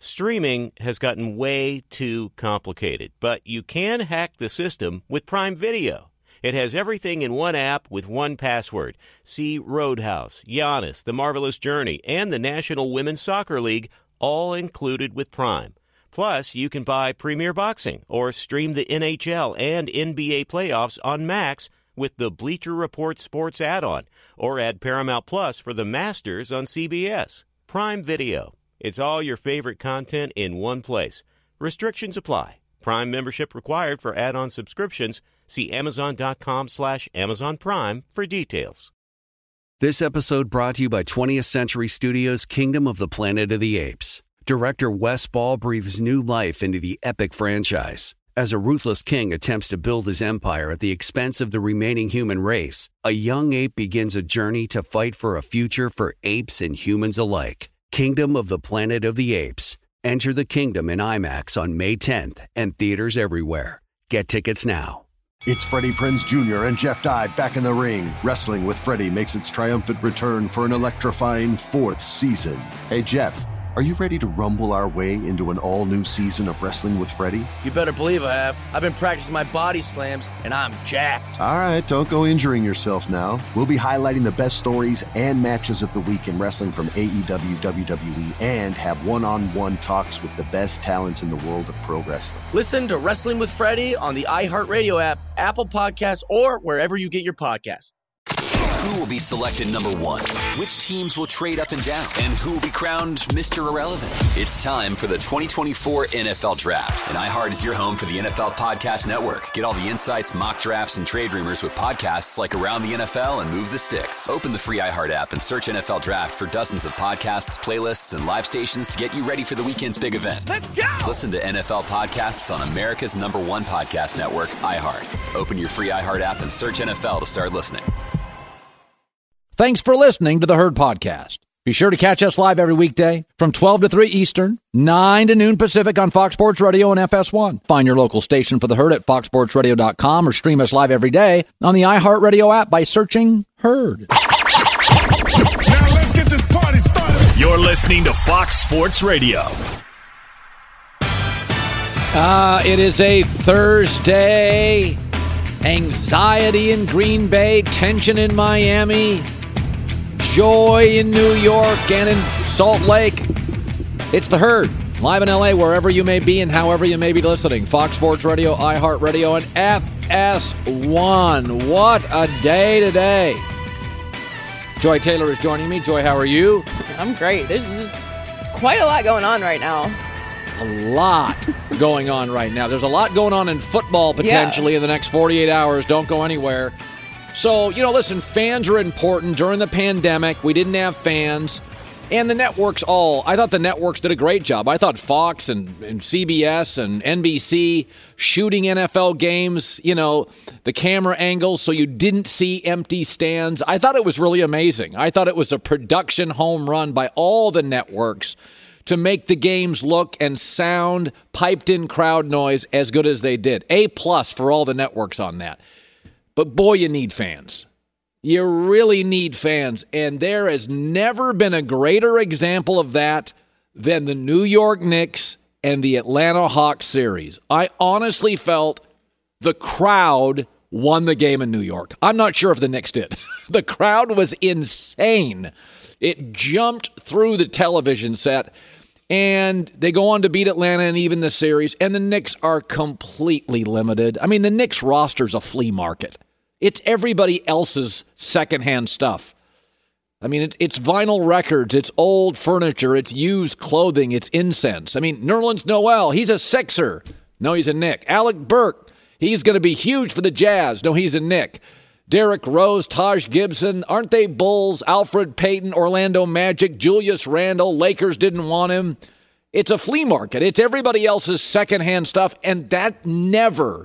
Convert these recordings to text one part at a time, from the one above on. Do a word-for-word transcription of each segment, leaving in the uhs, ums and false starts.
Streaming has gotten way too complicated, but you can hack the system with Prime Video. It has everything in one app with one password. See Roadhouse, Giannis, The Marvelous Journey, and the National Women's Soccer League, all included with Prime. Plus, you can buy Premier Boxing or stream the N H L and N B A playoffs on Max with the Bleacher Report Sports add-on, or add Paramount Plus for the Masters on C B S. Prime Video. It's all your favorite content in one place. Restrictions apply. Prime membership required for add-on subscriptions. See Amazon.com slash Amazon Prime for details. This episode brought to you by twentieth Century Studios' Kingdom of the Planet of the Apes. Director Wes Ball breathes new life into the epic franchise. As a ruthless king attempts to build his empire at the expense of the remaining human race, a young ape begins a journey to fight for a future for apes and humans alike. Kingdom of the Planet of the Apes. Enter the kingdom in IMAX on May tenth and theaters everywhere. Get tickets now. It's Freddie Prinze Junior and Jeff Dye back in the ring. Wrestling with Freddie makes its triumphant return for an electrifying fourth season. Hey, Jeff, are you ready to rumble our way into an all-new season of Wrestling with Freddie? You better believe I have. I've been practicing my body slams, and I'm jacked. All right, don't go injuring yourself now. We'll be highlighting the best stories and matches of the week in wrestling from A E W, W W E, and have one-on-one talks with the best talents in the world of pro wrestling. Listen to Wrestling with Freddie on the iHeartRadio app, Apple Podcasts, or wherever you get your podcasts. Who will be selected number one? Which teams will trade up and down? And who will be crowned Mister Irrelevant? It's time for the twenty twenty-four N F L Draft. And iHeart is your home for the N F L Podcast Network. Get all the insights, mock drafts, and trade rumors with podcasts like Around the N F L and Move the Sticks. Open the free iHeart app and search N F L Draft for dozens of podcasts, playlists, and live stations to get you ready for the weekend's big event. Let's go! Listen to N F L podcasts on America's number one podcast network, iHeart. Open your free iHeart app and search N F L to start listening. Thanks for listening to the Herd Podcast. Be sure to catch us live every weekday from twelve to three Eastern, nine to noon Pacific on Fox Sports Radio and F S one. Find your local station for the Herd at fox sports radio dot com or stream us live every day on the iHeartRadio app by searching Herd. Now let's get this party started. You're listening to Fox Sports Radio. Uh, it is a Thursday. Anxiety in Green Bay, tension in Miami, joy in New York and in Salt Lake. It's the Herd, live in L A, wherever you may be and however you may be listening. Fox Sports Radio, iHeartRadio, and F S one. What a day today. Joy Taylor is joining me. Joy, how are you? I'm great. There's, there's quite a lot going on right now. A lot going on right now. There's a lot going on in football potentially yeah. in the next forty-eight hours. Don't go anywhere. So, you know, listen, fans are important. During the pandemic, we didn't have fans. And the networks all, I thought the networks did a great job. I thought Fox and, and C B S and N B C shooting N F L games, you know, the camera angles so you didn't see empty stands. I thought it was really amazing. I thought it was a production home run by all the networks to make the games look and sound, piped-in crowd noise as good as they did. A plus for all the networks on that. But boy, you need fans. You really need fans. And there has never been a greater example of that than the New York Knicks and the Atlanta Hawks series. I honestly felt the crowd won the game in New York. I'm not sure if the Knicks did. The crowd was insane. It jumped through the television set, and they go on to beat Atlanta and even the series, and the Knicks are completely limited. I mean, the Knicks roster's a flea market. It's everybody else's secondhand stuff. I mean, it, it's vinyl records, it's old furniture, it's used clothing, it's incense. I mean, Nerlens Noel, he's a Sixer. No, he's a Knick. Alec Burke, he's going to be huge for the Jazz. No, he's a Knick. Derrick Rose, Taj Gibson, aren't they Bulls? Alfred Payton, Orlando Magic, Julius Randle, Lakers didn't want him. It's a flea market. It's everybody else's secondhand stuff, and that never,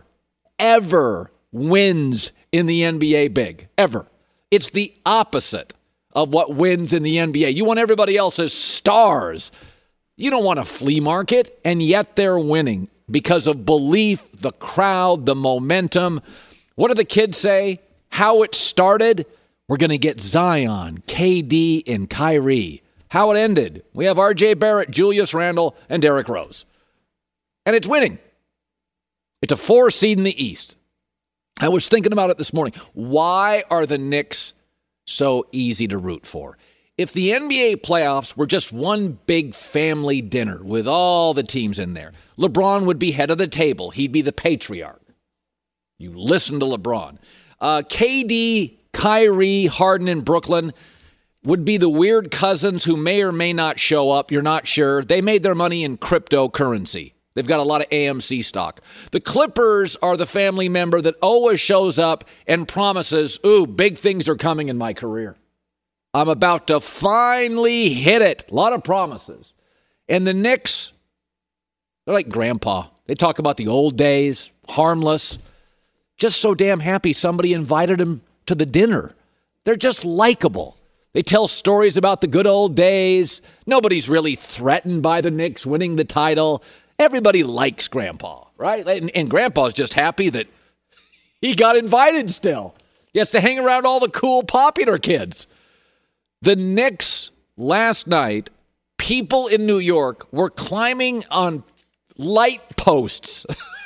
ever wins in the N B A big, ever. It's the opposite of what wins in the N B A. You want everybody else's stars. You don't want a flea market, and yet they're winning because of belief, the crowd, the momentum. What do the kids say? How it started? We're going to get Zion, K D, and Kyrie. how it ended. We have R J Barrett, Julius Randle, and Derrick Rose. And it's winning. It's a four seed in the East. I was thinking about it this morning. Why are the Knicks so easy to root for? If the N B A playoffs were just one big family dinner with all the teams in there, LeBron would be head of the table. He'd be the patriarch. You listen to LeBron. Uh, K D, Kyrie, Harden, and Brooklyn would be the weird cousins who may or may not show up. You're not sure. They made their money in cryptocurrency. They've got a lot of A M C stock. The Clippers are the family member that always shows up and promises, ooh, big things are coming in my career. I'm about to finally hit it. A lot of promises. And the Knicks, they're like grandpa. They talk about the old days, harmless, just so damn happy somebody invited them to the dinner. They're just likable. They tell stories about the good old days. Nobody's really threatened by the Knicks winning the title. Everybody likes Grandpa, right? And, and Grandpa's just happy that he got invited still. He has to hang around all the cool, popular kids. The Knicks last night, people in New York were climbing on light posts.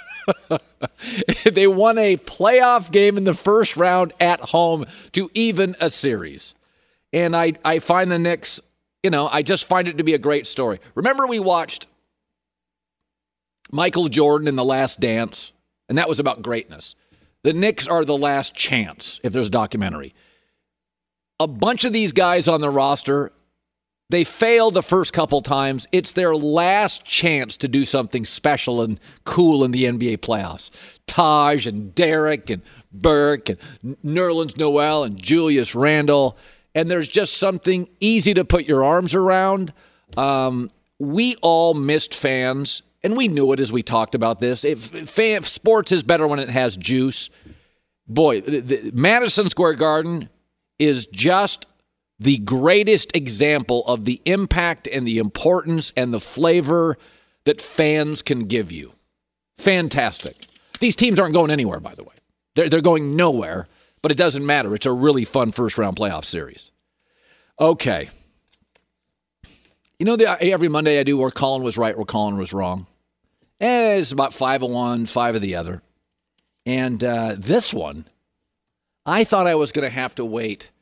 They won a playoff game in the first round at home to even a series. And I, I find the Knicks, you know, I just find it to be a great story. Remember we watched Michael Jordan in The Last Dance, and that was about greatness. The Knicks are the last chance, if there's a documentary. A bunch of these guys on the roster, they failed the first couple times. It's their last chance to do something special and cool in the N B A playoffs. Taj and Derek and Burke and Nerlens Noel and Julius Randle. And there's just something easy to put your arms around. Um, we all missed fans. And we knew it as we talked about this. If, if, if sports is better when it has juice, boy, the, the, Madison Square Garden is just the greatest example of the impact and the importance and the flavor that fans can give you. Fantastic. These teams aren't going anywhere, by the way. They're, they're going nowhere, but it doesn't matter. It's a really fun first-round playoff series. Okay. You know, the, every Monday I do where Colin was right, where Colin was wrong. Eh, it's about five of one, five of the other. And uh, this one, I thought I was going to have to wait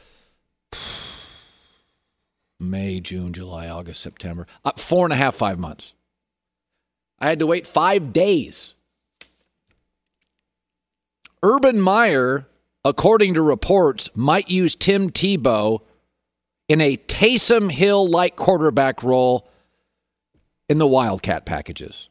May, June, July, August, September. Uh, four and a half, five months. I had to wait five days. Urban Meyer, according to reports, might use Tim Tebow in a Taysom Hill-like quarterback role in the Wildcat packages.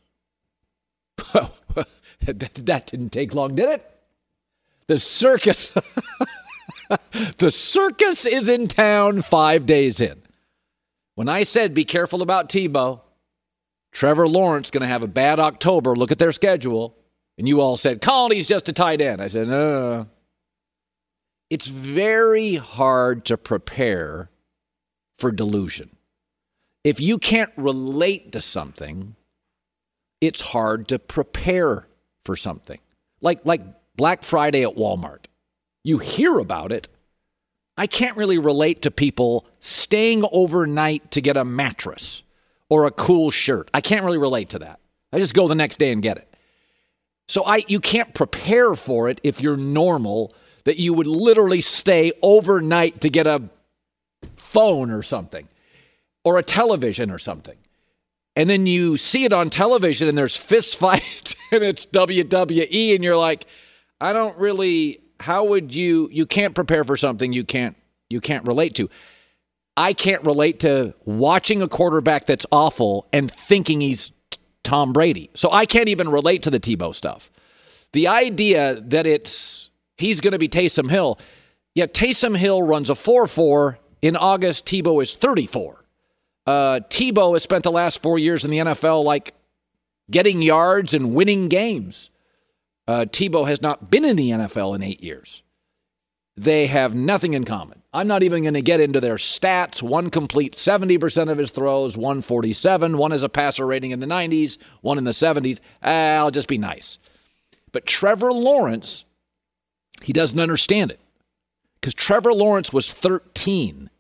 That didn't take long, did it? The circus. The circus is in town five days in. When I said be careful about Tebow, Trevor Lawrence going to have a bad October. Look at their schedule. And you all said, Colin, he's just a tight end. I said, no, no, no. It's very hard to prepare for delusion. If you can't relate to something, it's hard to prepare for something. Like like Black Friday at Walmart. You hear about it. I can't really relate to people staying overnight to get a mattress or a cool shirt. I can't really relate to that. I just go the next day and get it. So I you can't prepare for it if you're normal, that you would literally stay overnight to get a phone or something, or a television or something. And then you see it on television and there's fist fights and it's W W E and you're like, I don't really, how would you, you can't prepare for something you can't, you can't relate to. I can't relate to watching a quarterback that's awful and thinking he's Tom Brady. So I can't even relate to the Tebow stuff. The idea that it's, he's going to be Taysom Hill. Yeah, Taysom Hill runs a four four. In August, Tebow is thirty-four. Uh, Tebow has spent the last four years in the N F L like getting yards and winning games. Uh, Tebow has not been in the N F L in eight years. They have nothing in common. I'm not even going to get into their stats. One completes seventy percent of his throws, one forty-seven. One has a passer rating in the nineties, one in the seventies. Uh, I'll just be nice. But Trevor Lawrence, he doesn't understand it. Because Trevor Lawrence was thirteen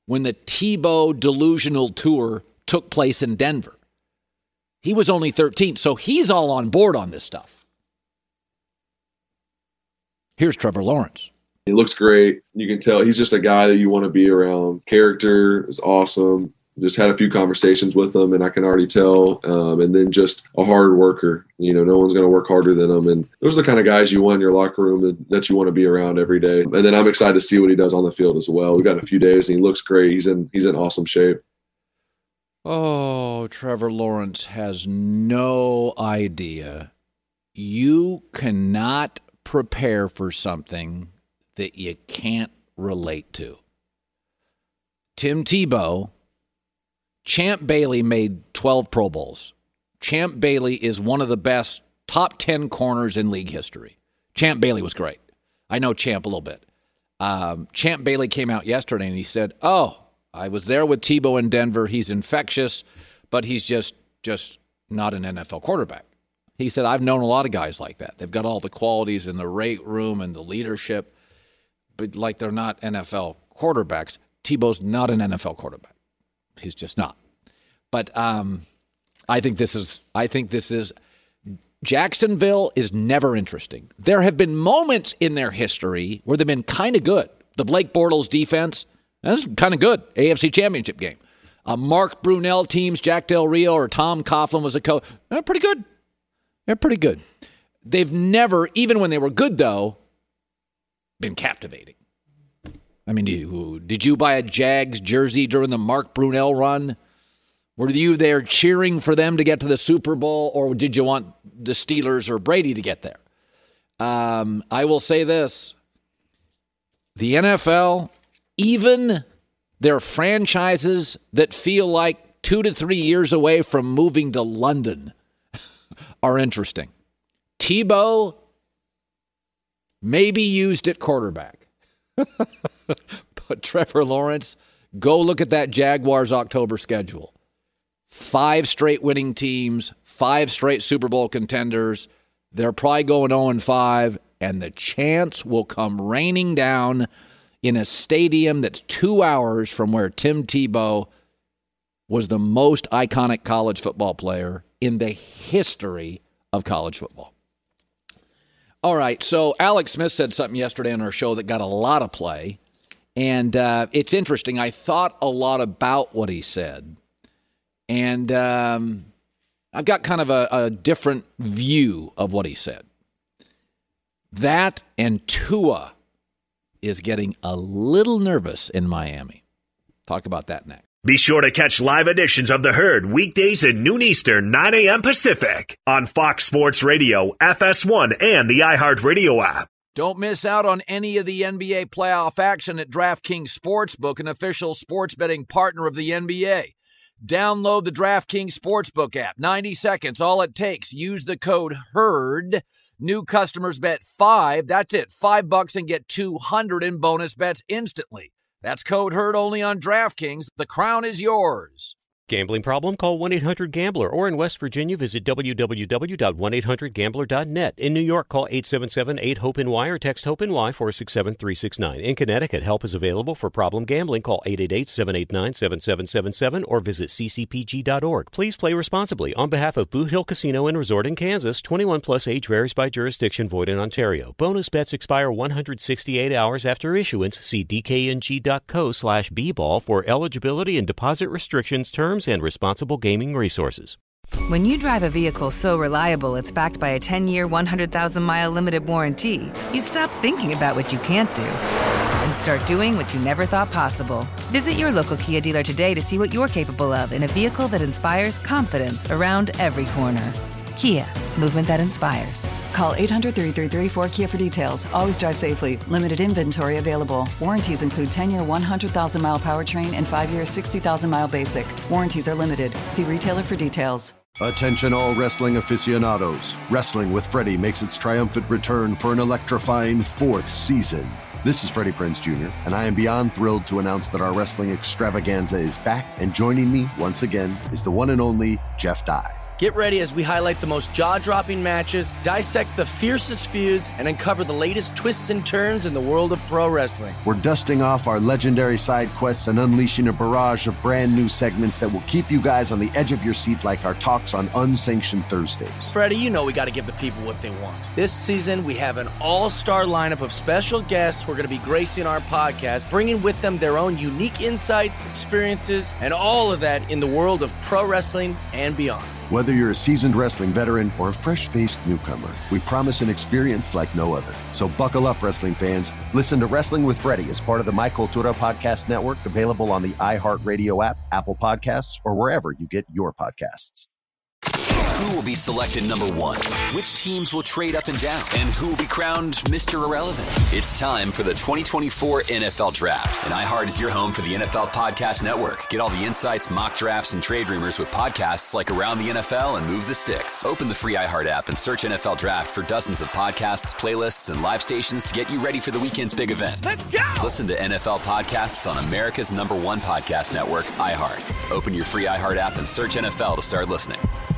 when the Tebow delusional tour took place in Denver. He was only thirteen, so he's all on board on this stuff. Here's Trevor Lawrence. He looks great. You can tell he's just a guy that you want to be around. Character is awesome. Just had a few conversations with him, and I can already tell. Um, and then just a hard worker. You know, no one's going to work harder than him. And those are the kind of guys you want in your locker room that, that you want to be around every day. And then I'm excited to see what he does on the field as well. We've got a few days, and he looks great. He's in he's in awesome shape. Oh, Trevor Lawrence has no idea. You cannot prepare for something that you can't relate to. Tim Tebow, Champ Bailey made twelve Pro Bowls. Champ Bailey is one of the best top ten corners in league history. Champ Bailey was great. I know Champ a little bit. Um, Champ Bailey came out yesterday and he said, oh, I was there with Tebow in Denver. He's infectious, but he's just just not an N F L quarterback. He said, I've known a lot of guys like that. They've got all the qualities in the weight room and the leadership, but like they're not N F L quarterbacks. Tebow's not an N F L quarterback. He's just not. But um, I think this is, I think this is, Jacksonville is never interesting. There have been moments in their history where they've been kind of good. The Blake Bortles defense, that's kind of good. A F C Championship game. Uh, Mark Brunell teams, Jack Del Rio or Tom Coughlin was a coach. They're pretty good. They're pretty good. They've never, even when they were good, though, been captivating. I mean, you, did you buy a Jags jersey during the Mark Brunell run? Were you there cheering for them to get to the Super Bowl, or did you want the Steelers or Brady to get there? Um, I will say this. The N F L, even their franchises that feel like two to three years away from moving to London are interesting. Tebow may be used at quarterback. But Trevor Lawrence, go look at that Jaguars October schedule. Five straight winning teams, five straight Super Bowl contenders. They're probably going oh and five, and the chance will come raining down in a stadium that's two hours from where Tim Tebow was the most iconic college football player in the history of college football. All right, so Alex Smith said something yesterday on our show that got a lot of play, and uh, it's interesting. I thought a lot about what he said, and um, I've got kind of a, a different view of what he said. That and Tua is getting a little nervous in Miami. Talk about that next. Be sure to catch live editions of The Herd weekdays at noon Eastern, nine a.m. Pacific on Fox Sports Radio, F S one, and the iHeartRadio app. Don't miss out on any of the N B A playoff action at DraftKings Sportsbook, an official sports betting partner of the N B A. Download the DraftKings Sportsbook app. ninety seconds, all it takes. Use the code HERD. New customers bet five. That's it. Five bucks and get two hundred in bonus bets instantly. That's code HERD only on DraftKings. The crown is yours. Gambling problem? Call one eight hundred gambler, or in West Virginia, visit w w w dot one eight hundred gambler dot net. In New York, call eight seven seven eight hope N Y or text HOPE-NY four six seven three six nine. In Connecticut, help is available for problem gambling. Call eight eight eight seven eight nine seven seven seven seven or visit c c p g dot org. Please play responsibly. On behalf of Boot Hill Casino and Resort in Kansas, twenty-one plus age varies by jurisdiction, void in Ontario. Bonus bets expire one hundred sixty-eight hours after issuance. See d k n g dot co slash b ball for eligibility and deposit restrictions, terms, and responsible gaming resources. When you drive a vehicle so reliable it's backed by a ten-year, one hundred thousand mile limited warranty, you stop thinking about what you can't do and start doing what you never thought possible. Visit your local Kia dealer today to see what you're capable of in a vehicle that inspires confidence around every corner. Kia, movement that inspires. Call eight hundred, three three three, four K I A for details. Always drive safely. Limited inventory available. Warranties include ten-year, one hundred thousand mile powertrain and five-year, sixty thousand mile basic. Warranties are limited. See retailer for details. Attention all wrestling aficionados. Wrestling with Freddie makes its triumphant return for an electrifying fourth season. This is Freddie Prinze Junior, and I am beyond thrilled to announce that our wrestling extravaganza is back, and joining me once again is the one and only Jeff Dye. Get ready as we highlight the most jaw-dropping matches, dissect the fiercest feuds, and uncover the latest twists and turns in the world of pro wrestling. We're dusting off our legendary side quests and unleashing a barrage of brand new segments that will keep you guys on the edge of your seat like our talks on Unsanctioned Thursdays. Freddie, you know we got to give the people what they want. This season, we have an all-star lineup of special guests who are going to be gracing our podcast, bringing with them their own unique insights, experiences, and all of that in the world of pro wrestling and beyond. Whether you're a seasoned wrestling veteran or a fresh-faced newcomer, we promise an experience like no other. So buckle up, wrestling fans. Listen to Wrestling with Freddie as part of the My Cultura Podcast Network, available on the iHeartRadio app, Apple Podcasts, or wherever you get your podcasts. Who will be selected number one? Which teams will trade up and down? And who will be crowned Mister Irrelevant? It's time for the twenty twenty-four N F L Draft. And iHeart is your home for the N F L Podcast Network. Get all the insights, mock drafts, and trade rumors with podcasts like Around the N F L and Move the Sticks. Open the free iHeart app and search N F L Draft for dozens of podcasts, playlists, and live stations to get you ready for the weekend's big event. Let's go! Listen to N F L podcasts on America's number one podcast network, iHeart. Open your free iHeart app and search N F L to start listening.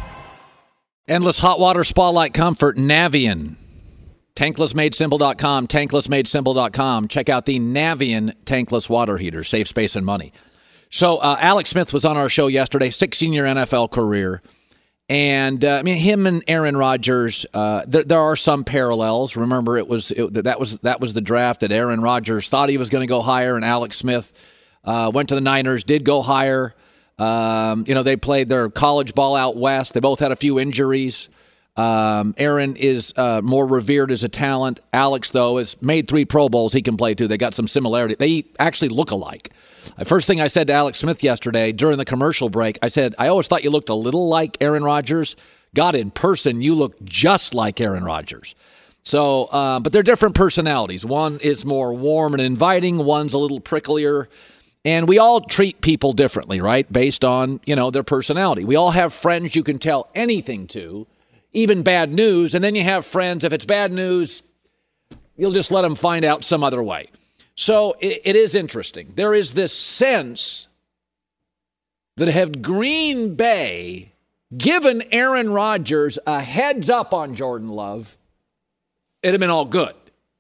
Endless hot water spa-like comfort, Navion. tankless made simple dot com, tankless made simple dot com. Check out the Navion tankless water heater. Save space and money. So uh, Alex Smith was on our show yesterday, sixteen-year N F L career. And, uh, I mean, him and Aaron Rodgers, uh, there, there are some parallels. Remember, it was it, that was that was the draft that Aaron Rodgers thought he was going to go higher, and Alex Smith uh, went to the Niners, did go higher. Um, you know, they played their college ball out west. They both had a few injuries. Um, Aaron is uh, more revered as a talent. Alex, though, has made three Pro Bowls. He can play, too. They got some similarity. They actually look alike. The first thing I said to Alex Smith yesterday during the commercial break, I said, I always thought you looked a little like Aaron Rodgers. God, in person, you look just like Aaron Rodgers. So, uh, but they're different personalities. One is more warm and inviting. One's a little pricklier. And we all treat people differently, right? Based on, you know, their personality. We all have friends you can tell anything to, even bad news. And then you have friends, if it's bad news, you'll just let them find out some other way. So it, it is interesting. There is this sense that had Green Bay given Aaron Rodgers a heads up on Jordan Love, it'd have been all good.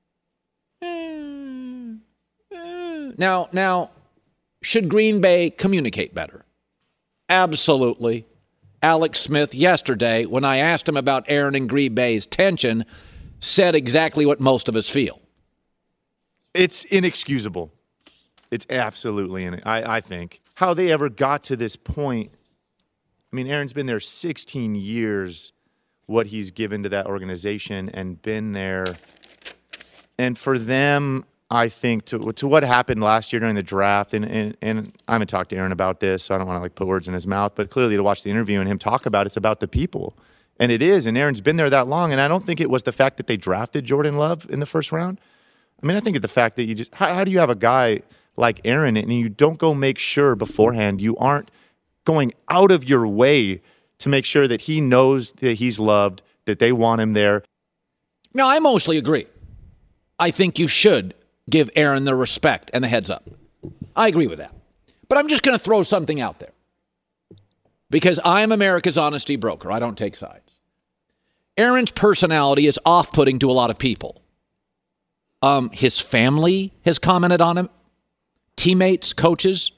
Now, now, should Green Bay communicate better? Absolutely. Alex Smith yesterday, when I asked him about Aaron and Green Bay's tension, said exactly what most of us feel. It's inexcusable. It's absolutely, in, I, I think. How they ever got to this point. I mean, Aaron's been there sixteen years, what he's given to that organization and been there. And for them, I think, to to what happened last year during the draft, and, and, and I haven't talked to Aaron about this, so I don't want to like put words in his mouth, but clearly to watch the interview and him talk about it, it's about the people. And it is, and Aaron's been there that long, and I don't think it was the fact that they drafted Jordan Love in the first round. I mean, I think it's the fact that you just, how, how do you have a guy like Aaron and you don't go make sure beforehand, you aren't going out of your way to make sure that he knows that he's loved, that they want him there? No, I mostly agree. I think you should give Aaron the respect and the heads up. I agree with that. But I'm just going to throw something out there. Because I'm America's honesty broker. I don't take sides. Aaron's personality is off-putting to a lot of people. Um, his family has commented on him. Teammates, coaches.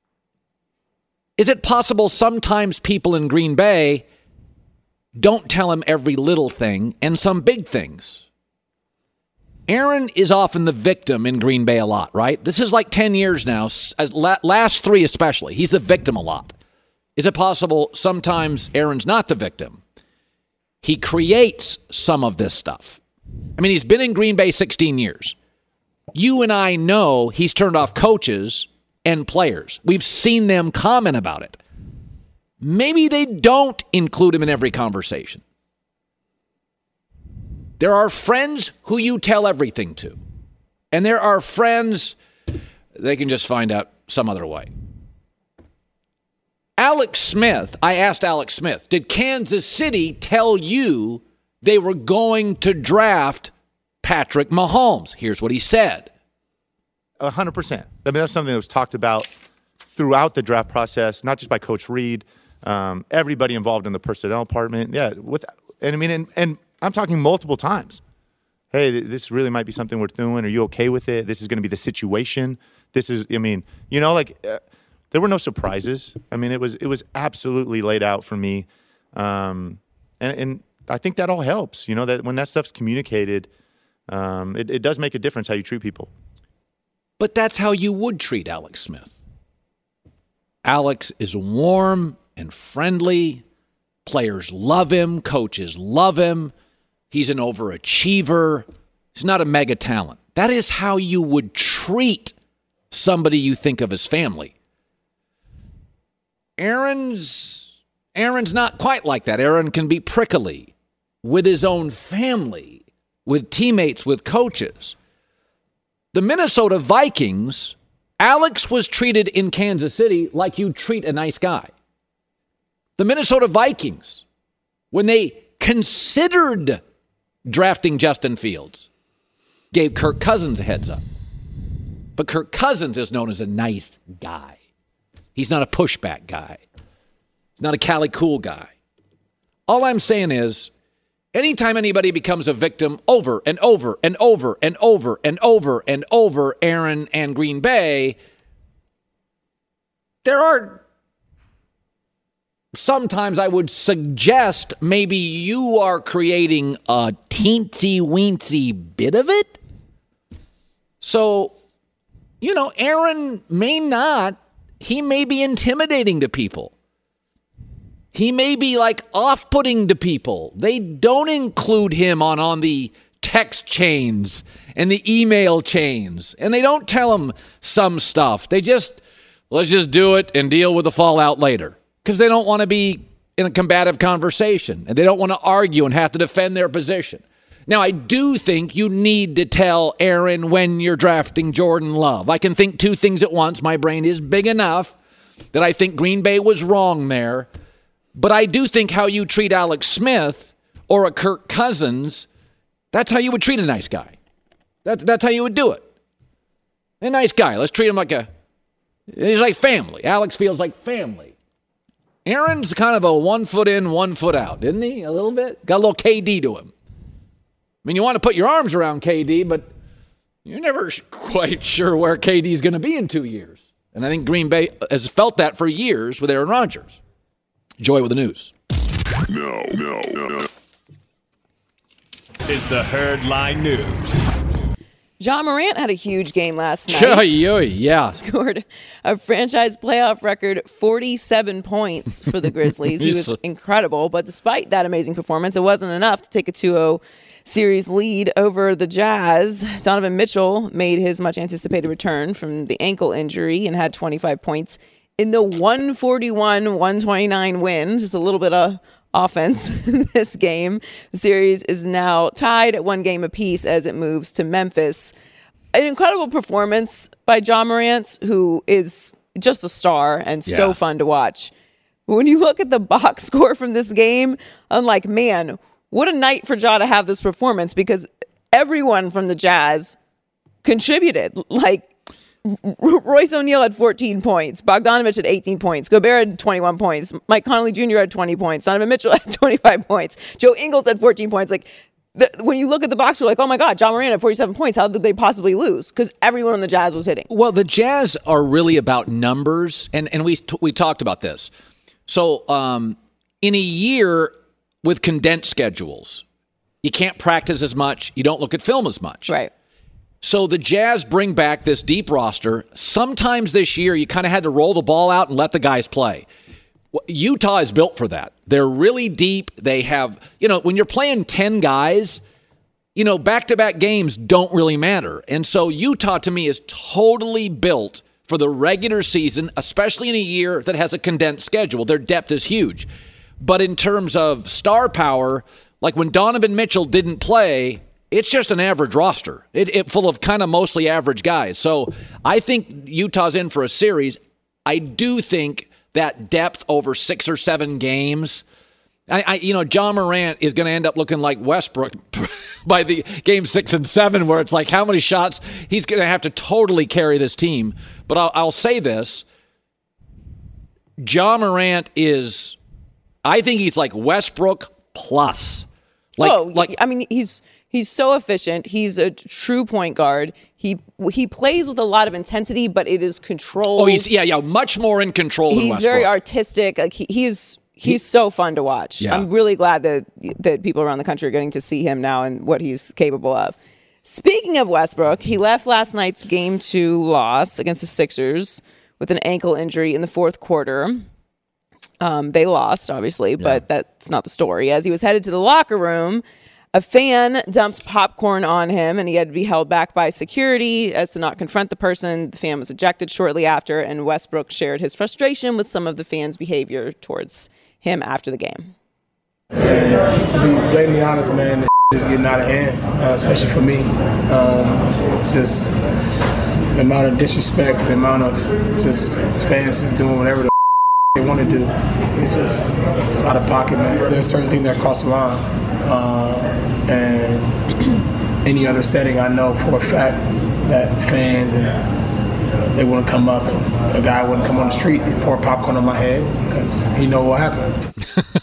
Is it possible sometimes people in Green Bay don't tell him every little thing and some big things? Aaron is often the victim in Green Bay a lot, right? This is like ten years now, last three especially. He's the victim a lot. Is it possible sometimes Aaron's not the victim? He creates some of this stuff. I mean, he's been in Green Bay sixteen years. You and I know he's turned off coaches and players. We've seen them comment about it. Maybe they don't include him in every conversation. There are friends who you tell everything to. And there are friends they can just find out some other way. Alex Smith, I asked Alex Smith, did Kansas City tell you they were going to draft Patrick Mahomes? Here's what he said. A hundred percent. I mean, that's something that was talked about throughout the draft process, not just by Coach Reed, um, everybody involved in the personnel department. Yeah, with and I mean, and, and I'm talking multiple times. Hey, this really might be something we're doing. Are you okay with it? This is going to be the situation. This is, I mean, you know, like uh, there were no surprises. I mean, it was it was absolutely laid out for me, um, and, and I think that all helps. You know, that when that stuff's communicated, um, it, it does make a difference how you treat people. But that's how you would treat Alex Smith. Alex is warm and friendly. Players love him. Coaches love him. He's an overachiever. He's not a mega talent. That is how you would treat somebody you think of as family. Aaron's Aaron's not quite like that. Aaron can be prickly with his own family, with teammates, with coaches. The Minnesota Vikings, Alex was treated in Kansas City like you'd treat a nice guy. The Minnesota Vikings, when they considered drafting Justin Fields, gave Kirk Cousins a heads up. But Kirk Cousins is known as a nice guy. He's not a pushback guy. He's not a Cali cool guy. All I'm saying is, anytime anybody becomes a victim over and over and over and over and over and over, Aaron and Green Bay, there are sometimes I would suggest maybe you are creating a teensy-weensy bit of it. So, you know, Aaron may not, he may be intimidating to people. He may be like off-putting to people. They don't include him on, on the text chains and the email chains. And they don't tell him some stuff. They just, let's just do it and deal with the fallout later. Because they don't want to be in a combative conversation, and they don't want to argue and have to defend their position. Now, I do think you need to tell Aaron when you're drafting Jordan Love. I can think two things at once. My brain is big enough that I think Green Bay was wrong there. But I do think how you treat Alex Smith or a Kirk Cousins, that's how you would treat a nice guy. That, that's how you would do it. A nice guy. Let's treat him like a, he's like family. Alex feels like family. Aaron's kind of a one foot in, one foot out, isn't he? A little bit? Got a little K D to him. I mean, you want to put your arms around K D, but you're never quite sure where K D's going to be in two years. And I think Green Bay has felt that for years with Aaron Rodgers. Joy with the news. No, no, no. Is the Herd Line News. Ja Morant had a huge game last night. Yeah, yeah, yeah. Scored a franchise playoff record forty-seven points for the Grizzlies. He was incredible, but despite that amazing performance, it wasn't enough to take a two oh series lead over the Jazz. Donovan Mitchell made his much-anticipated return from the ankle injury and had twenty-five points in the one forty-one one twenty-nine win. Just a little bit of offense in this game. The series is now tied at one game apiece as it moves to Memphis. An incredible performance by Ja Morant, who is just a star and yeah. so fun to watch. When you look at the box score from this game, I'm like, man, what a night for Ja to have this performance, because everyone from the Jazz contributed. Like, Royce O'Neal had fourteen points. Bogdanovich had eighteen points. Gobert had twenty-one points. Mike Conley Junior had twenty points. Donovan Mitchell had twenty-five points. Joe Ingles had fourteen points. Like, the, when you look at the box, you're like, oh my God, Ja Morant had forty-seven points. How did they possibly lose? Because everyone on the Jazz was hitting. Well, the Jazz are really about numbers, and, and we we talked about this. So um, in a year with condensed schedules, you can't practice as much. You don't look at film as much. Right. So the Jazz bring back this deep roster. Sometimes this year, you kind of had to roll the ball out and let the guys play. Utah is built for that. They're really deep. They have, you know, when you're playing ten guys, you know, back-to-back games don't really matter. And so Utah, to me, is totally built for the regular season, especially in a year that has a condensed schedule. Their depth is huge. But in terms of star power, like when Donovan Mitchell didn't play, it's just an average roster. It, it full of kind of mostly average guys. So I think Utah's in for a series. I do think that depth over six or seven games, I, I you know, Ja Morant is going to end up looking like Westbrook by the game six and seven, where it's like how many shots he's going to have to totally carry this team. But I'll, I'll say this: Ja Morant is, I think he's like Westbrook plus. Like, oh, like I mean, he's he's so efficient. He's a true point guard. He he plays with a lot of intensity, but it is controlled. Oh, he's yeah, yeah, much more in control. He's than Westbrook. very artistic. Like he, he's he's so fun to watch. Yeah. I'm really glad that that people around the country are getting to see him now and what he's capable of. Speaking of Westbrook, he left last night's game two loss against the Sixers with an ankle injury in the fourth quarter. Um, they lost, obviously, but yeah. that's not the story. As he was headed to the locker room, a fan dumped popcorn on him, and he had to be held back by security as to not confront the person. The fan was ejected shortly after, and Westbrook shared his frustration with some of the fans' behavior towards him after the game. And to be blatantly honest, man, this is getting out of hand, uh, especially for me. Um, just the amount of disrespect, the amount of just fans just doing whatever the they want to do. It's just it's out of pocket, man. There's certain things that cross the line. Uh, and any other setting, I know for a fact that fans and uh, they wouldn't come up and a guy wouldn't come on the street and pour popcorn on my head because he know what happened.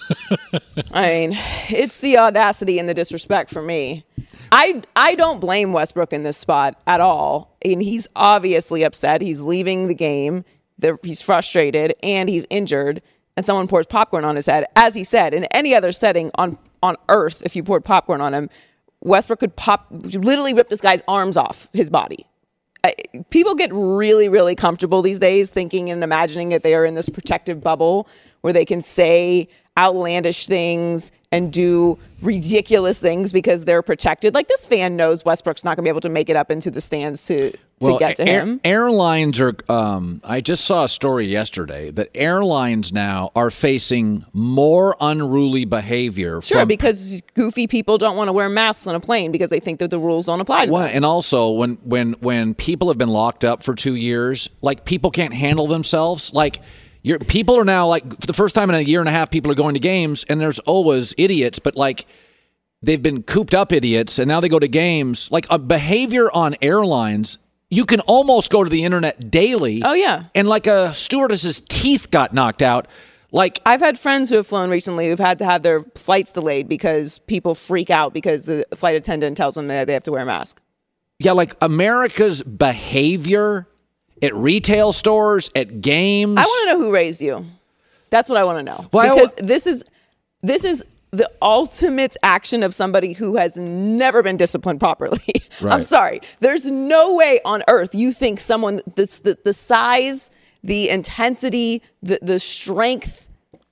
I mean, it's the audacity and the disrespect for me. I I don't blame Westbrook in this spot at all. And he's obviously upset. He's leaving the game. They're, he's frustrated and he's injured, and someone pours popcorn on his head. As he said, in any other setting on, on earth, if you poured popcorn on him, Westbrook could pop, literally rip this guy's arms off his body. I, people get really, really comfortable these days thinking and imagining that they are in this protective bubble where they can say outlandish things and do ridiculous things because they're protected. Like, this fan knows Westbrook's not going to be able to make it up into the stands to, to well, get to air, him. Airlines are, um, I just saw a story yesterday that airlines now are facing more unruly behavior. Sure, from, because goofy people don't want to wear masks on a plane because they think that the rules don't apply to well, them. And also, when, when, when people have been locked up for two years, like, people can't handle themselves. Like, You're, people are now, like, for the first time in a year and a half, people are going to games, and there's always idiots, but, like, they've been cooped up idiots, and now they go to games. Like, a behavior on airlines, you can almost go to the internet daily. Oh, yeah. And, like, a stewardess's teeth got knocked out. Like, I've had friends who have flown recently who've had to have their flights delayed because people freak out because the flight attendant tells them that they have to wear a mask. Yeah, like, America's behavior at retail stores, at games. I want to know who raised you. That's what I want to know. Well, because this is this is the ultimate action of somebody who has never been disciplined properly. Right. I'm sorry. There's no way on earth you think someone this the, the size, the intensity, the the strength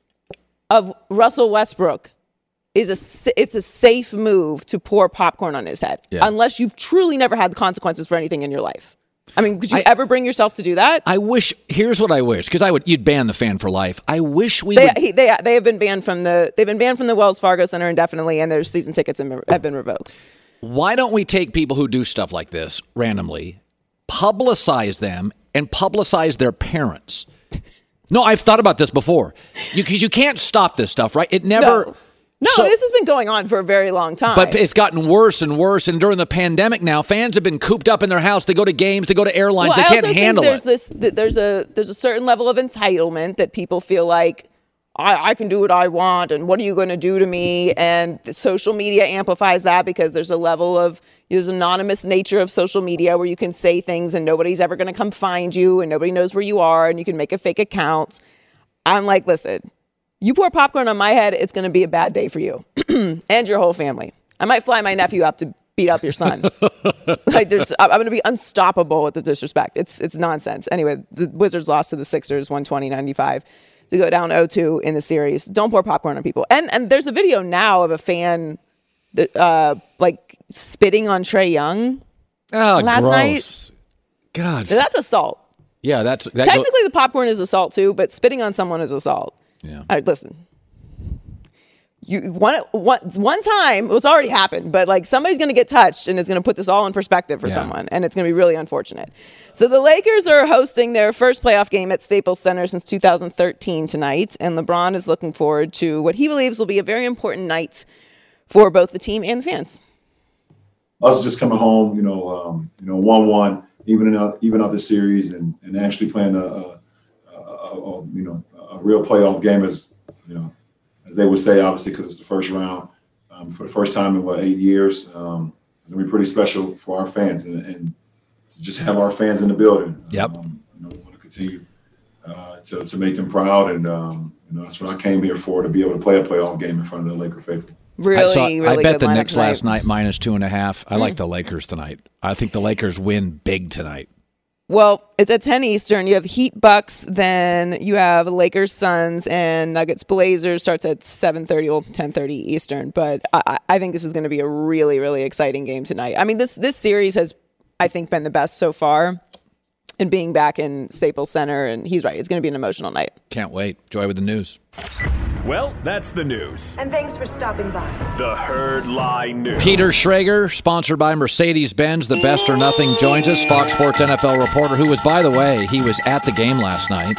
of Russell Westbrook is a it's a safe move to pour popcorn on his head, yeah. unless you've truly never had the consequences for anything in your life. I mean, could you I, ever bring yourself to do that? I wish. Here's what I wish, because I would. You'd ban the fan for life. I wish we. They would, he, they they have been banned from the they've been banned from the Wells Fargo Center indefinitely, and their season tickets have been revoked. Why don't we take people who do stuff like this randomly, publicize them, and publicize their parents? No, I've thought about this before. You because you can't stop this stuff, right? It never. No. No, so, this has been going on for a very long time. But it's gotten worse and worse. And during the pandemic now, fans have been cooped up in their house. They go to games. They go to airlines. Well, they I can't also handle think there's it. This, there's a there's a certain level of entitlement that people feel like, I, I can do what I want, and what are you going to do to me? And social media amplifies that because there's a level of there's anonymous nature of social media where you can say things and nobody's ever going to come find you and nobody knows where you are and you can make a fake account. I'm like, listen. You pour popcorn on my head, it's going to be a bad day for you and your whole family. I might fly my nephew up to beat up your son. Like, there's, I'm going to be unstoppable with the disrespect. It's it's nonsense. Anyway, the Wizards lost to the Sixers one twenty to ninety-five to go down oh two in the series. Don't pour popcorn on people. And and there's a video now of a fan that, uh, like spitting on Trae Young oh, last gross. night. God, that's assault. Yeah, that's that technically go- the popcorn is assault too, but spitting on someone is assault. Yeah. All right, listen. You one, one, one time, it's already happened, but like somebody's going to get touched and it's going to put this all in perspective for yeah. someone, and it's going to be really unfortunate. So the Lakers are hosting their first playoff game at Staples Center since two thousand thirteen tonight, and LeBron is looking forward to what he believes will be a very important night for both the team and the fans. Us just coming home, you know, um, you know, one one, even in, even out this series, and, and actually playing a, a, a, a you know. A a real playoff game, as you know, as they would say, obviously, because it's the first round um, for the first time in what eight years. Um, it's gonna be pretty special for our fans, and, and to just have our fans in the building. Yep. Um, you know, we want to continue uh, to to make them proud, and um, you know, that's what I came here for, to be able to play a playoff game in front of the Laker faithful. Really, I, saw, really I bet good the lineup Knicks tonight. last night minus two and a half. I Mm. like the Lakers tonight. I think the Lakers win big tonight. Well, it's at ten Eastern. You have Heat Bucks, then you have Lakers Suns, and Nuggets Blazers starts at seven thirty, well, ten thirty Eastern. But I, I think this is going to be a really, really exciting game tonight. I mean, this this series has, I think, been the best so far. And being back in Staples Center, and he's right, it's going to be an emotional night. Can't wait. Joy with the news. Well, that's the news. And thanks for stopping by. The Herd Lie News. Peter Schrager, sponsored by Mercedes-Benz, the best or nothing, joins us. Fox Sports N F L reporter, who was, by the way, he was at the game last night.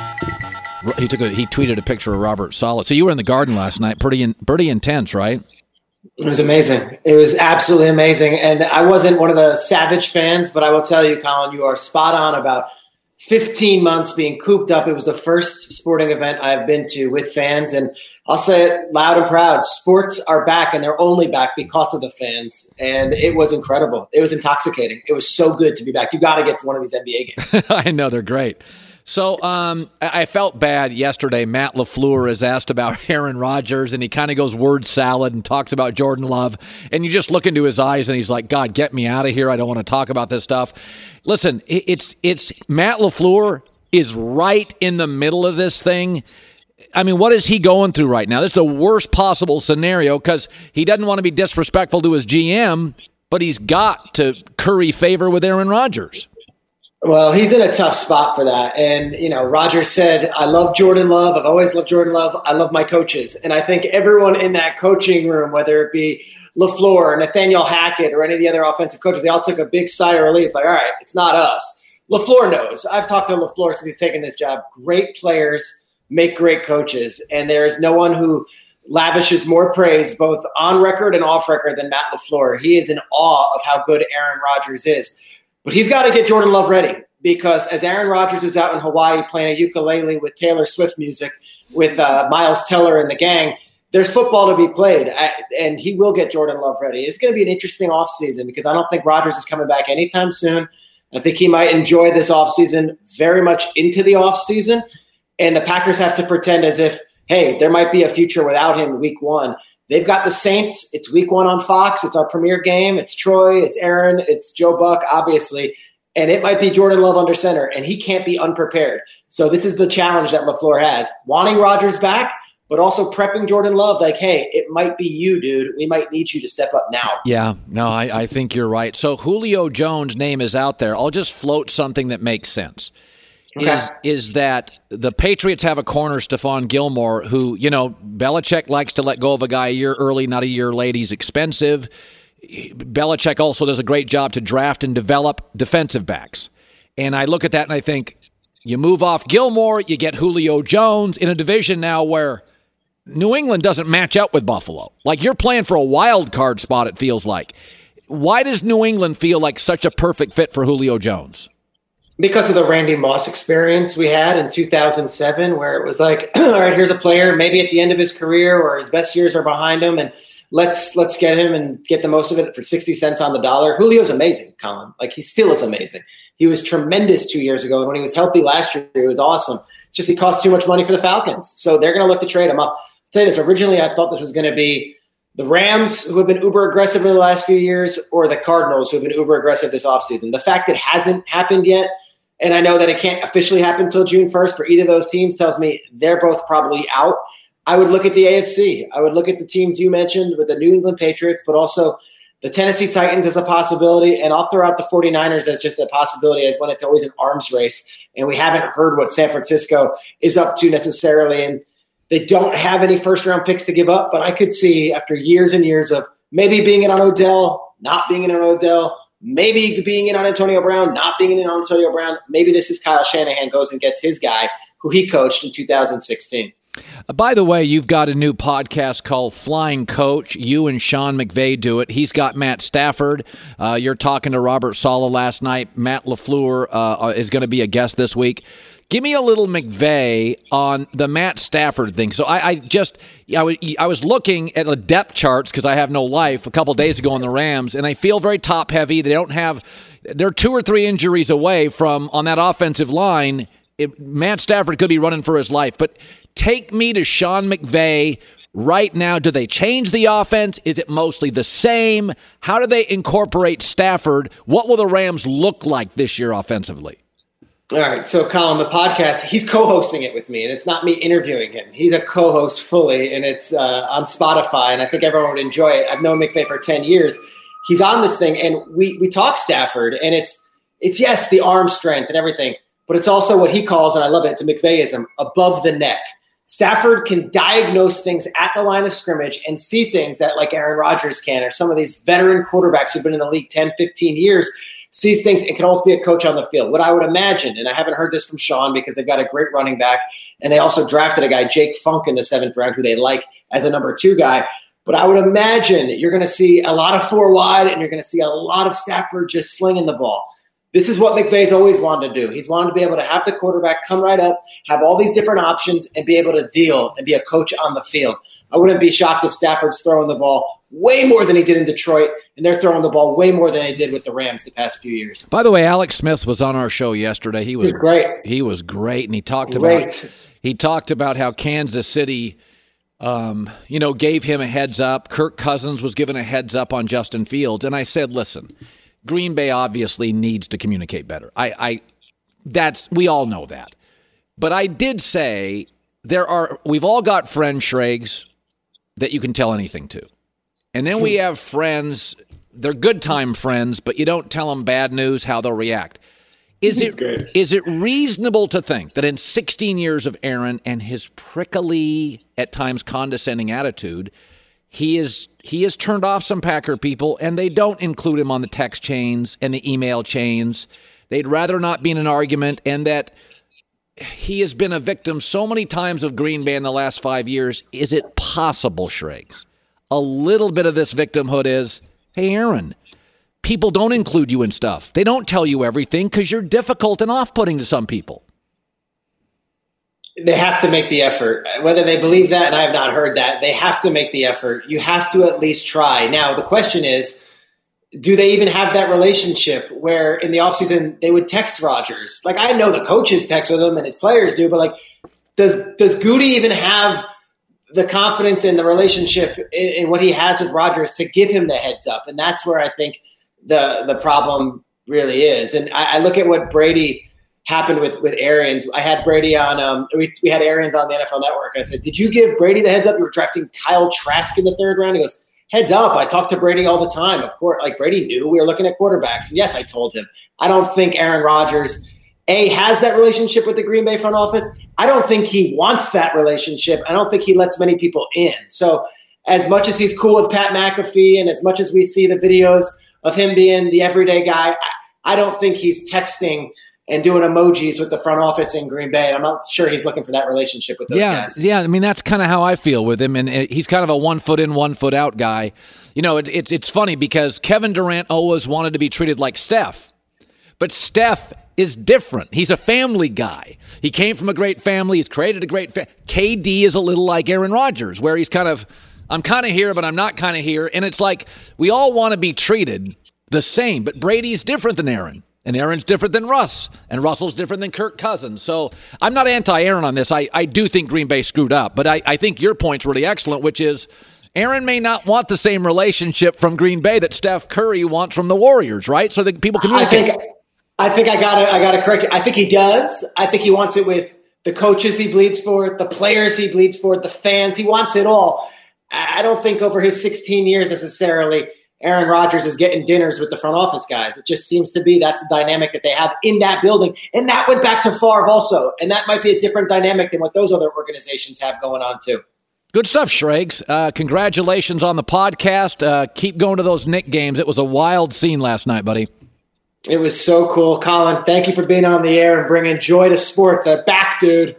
He took a, he tweeted a picture of Robert Saleh. So you were in the Garden last night. Pretty in, pretty intense, right? It was amazing. It was absolutely amazing. And I wasn't one of the Savage fans, but I will tell you, Colin, you are spot on about fifteen months being cooped up. It was the first sporting event I've been to with fans. And I'll say it loud and proud. Sports are back, and they're only back because of the fans. And it was incredible. It was intoxicating. It was so good to be back. You got to get to one of these N B A games. I know, they're great. So um, I I felt bad yesterday. Matt LaFleur is asked about Aaron Rodgers, and he kind of goes word salad and talks about Jordan Love. And you just look into his eyes, and he's like, God, get me out of here. I don't want to talk about this stuff. Listen, it- it's it's Matt LaFleur is right in the middle of this thing. I mean, what is he going through right now? This is the worst possible scenario because he doesn't want to be disrespectful to his G M, but he's got to curry favor with Aaron Rodgers. Well, he's in a tough spot for that. And, you know, Rodgers said, I love Jordan Love. I've always loved Jordan Love. I love my coaches. And I think everyone in that coaching room, whether it be LaFleur, Nathaniel Hackett, or any of the other offensive coaches, they all took a big sigh of relief. Like, all right, it's not us. LaFleur knows. I've talked to LaFleur since he's taken this job. Great players make great coaches. And there is no one who lavishes more praise both on record and off record than Matt LaFleur. He is in awe of how good Aaron Rodgers is. But he's got to get Jordan Love ready because as Aaron Rodgers is out in Hawaii playing a ukulele with Taylor Swift music with uh, Miles Teller and the gang, there's football to be played, I, and he will get Jordan Love ready. It's going to be an interesting offseason because I don't think Rodgers is coming back anytime soon. I think he might enjoy this offseason very much into the offseason, and the Packers have to pretend as if, hey, there might be a future without him week one. They've got the Saints. It's week one on Fox. It's our premier game. It's Troy. It's Aaron. It's Joe Buck, obviously. And it might be Jordan Love under center, and he can't be unprepared. So this is the challenge that LaFleur has, wanting Rodgers back, but also prepping Jordan Love like, hey, it might be you, dude. We might need you to step up now. Yeah, no, I, I think you're right. So Julio Jones' name is out there. I'll just float something that makes sense. Okay. Is is that the Patriots have a corner, Stephon Gilmore, who, you know, Belichick likes to let go of a guy a year early, not a year late. He's expensive. Belichick also does a great job to draft and develop defensive backs. And I look at that and I think, you move off Gilmore, you get Julio Jones in a division now where New England doesn't match up with Buffalo. Like, you're playing for a wild card spot, it feels like. Why does New England feel like such a perfect fit for Julio Jones? Because of the Randy Moss experience we had in two thousand seven, where it was like, all right, here's a player maybe at the end of his career or his best years are behind him, and let's let's get him and get the most of it for sixty cents on the dollar. Julio's amazing, Colin. Like, he still is amazing. He was tremendous two years ago, and when he was healthy last year, it was awesome. It's just he cost too much money for the Falcons, so they're going to look to trade him. I'll tell you this, originally I thought this was going to be the Rams, who have been uber aggressive in the last few years, or the Cardinals, who have been uber aggressive this offseason. The fact it hasn't happened yet, and I know that it can't officially happen until June first for either of those teams, tells me they're both probably out. I would look at the A F C. I would look at the teams you mentioned with the New England Patriots, but also the Tennessee Titans as a possibility. And I'll throw out the 49ers as just a possibility when it's always an arms race. And we haven't heard what San Francisco is up to necessarily. And they don't have any first-round picks to give up. But I could see after years and years of maybe being in on Odell, not being in on Odell, maybe being in on Antonio Brown, not being in on Antonio Brown. Maybe this is Kyle Shanahan goes and gets his guy who he coached in two thousand sixteen. Uh, by the way, you've got a new podcast called Flying Coach. You and Sean McVay do it. He's got Matt Stafford. Uh, you're talking to Robert Saleh last night. Matt LaFleur uh, is going to be a guest this week. Give me a little McVay on the Matt Stafford thing. So I, I just, I was, I was looking at the depth charts because I have no life a couple days ago on the Rams, and I feel very top heavy. They don't have, they're two or three injuries away from, on that offensive line, it, Matt Stafford could be running for his life. But take me to Sean McVay right now. Do they change the offense? Is it mostly the same? How do they incorporate Stafford? What will the Rams look like this year offensively? All right, so Colin, the podcast, he's co-hosting it with me, and it's not me interviewing him. He's a co-host fully, and it's uh, on Spotify, and I think everyone would enjoy it. I've known McVay for ten years. He's on this thing, and we we talk Stafford, and it's, it's yes, the arm strength and everything, but it's also what he calls, and I love it, it's a McVayism, above the neck. Stafford can diagnose things at the line of scrimmage and see things that like Aaron Rodgers can, or some of these veteran quarterbacks who've been in the league ten, fifteen years, sees things and can also be a coach on the field. What I would imagine, and I haven't heard this from Sean because they've got a great running back, and they also drafted a guy, Jake Funk, in the seventh round, who they like as a number two guy. But I would imagine you're going to see a lot of four wide, and you're going to see a lot of Stafford just slinging the ball. This is what McVay's always wanted to do. He's wanted to be able to have the quarterback come right up, have all these different options, and be able to deal and be a coach on the field. I wouldn't be shocked if Stafford's throwing the ball way more than he did in Detroit, and they're throwing the ball way more than they did with the Rams the past few years. By the way, Alex Smith was on our show yesterday. He was, he was great. He was great, and he talked great. about he talked about how Kansas City, um, you know, gave him a heads up. Kirk Cousins was given a heads up on Justin Fields, and I said, listen, Green Bay obviously needs to communicate better. I, I that's we all know that, but I did say there are we've all got friends, Schrags, that you can tell anything to. And then we have friends, they're good time friends, but you don't tell them bad news, how they'll react. Is it good. Is it reasonable to think that in sixteen years of Aaron and his prickly, at times condescending attitude, he is he has turned off some Packer people, and they don't include him on the text chains and the email chains. They'd rather not be in an argument, and that he has been a victim so many times of Green Bay in the last five years. Is it possible, Schrags? A little bit of this victimhood is, hey, Aaron, people don't include you in stuff. They don't tell you everything because you're difficult and off-putting to some people. They have to make the effort. Whether they believe that, and I have not heard that, they have to make the effort. You have to at least try. Now, the question is, do they even have that relationship where in the offseason they would text Rodgers? Like, I know the coaches text with him and his players do, but like, does does Goody even have the confidence in the relationship in, in what he has with Rodgers to give him the heads up? And that's where I think the the problem really is. And I, I look at what Brady happened with with Arians. I had Brady on. Um, we we had Arians on the N F L Network. And I said, "Did you give Brady the heads up? You were drafting Kyle Trask in the third round." He goes, "Heads up! I talk to Brady all the time. Of course, like Brady knew we were looking at quarterbacks." And yes, I told him. I don't think Aaron Rodgers A has that relationship with the Green Bay front office. I don't think he wants that relationship. I don't think he lets many people in. So as much as he's cool with Pat McAfee, and as much as we see the videos of him being the everyday guy, I, I don't think he's texting and doing emojis with the front office in Green Bay. I'm not sure he's looking for that relationship with those yeah, guys. Yeah, I mean, that's kind of how I feel with him, and he's kind of a one foot in, one foot out guy. You know, it, it's it's funny because Kevin Durant always wanted to be treated like Steph, but Steph is different. He's a family guy. He came from a great family. He's created a great family. K D is a little like Aaron Rodgers, where he's kind of, I'm kind of here, but I'm not kind of here. And it's like we all want to be treated the same, but Brady's different than Aaron. And Aaron's different than Russ. And Russell's different than Kirk Cousins. So I'm not anti-Aaron on this. I, I do think Green Bay screwed up. But I, I think your point's really excellent, which is Aaron may not want the same relationship from Green Bay that Steph Curry wants from the Warriors, right? So that people communicate. I think, I think I gotta I gotta correct you. I think he does. I think he wants it with the coaches he bleeds for, the players he bleeds for, the fans. He wants it all. I don't think over his sixteen years necessarily Aaron Rodgers is getting dinners with the front office guys. It just seems to be that's the dynamic that they have in that building. And that went back to Favre also. And that might be a different dynamic than what those other organizations have going on too. Good stuff, Schrags. Uh, congratulations on the podcast. Uh, keep going to those Knick games. It was a wild scene last night, buddy. It was so cool. Colin, thank you for being on the air and bringing joy to sports. I'm back, dude.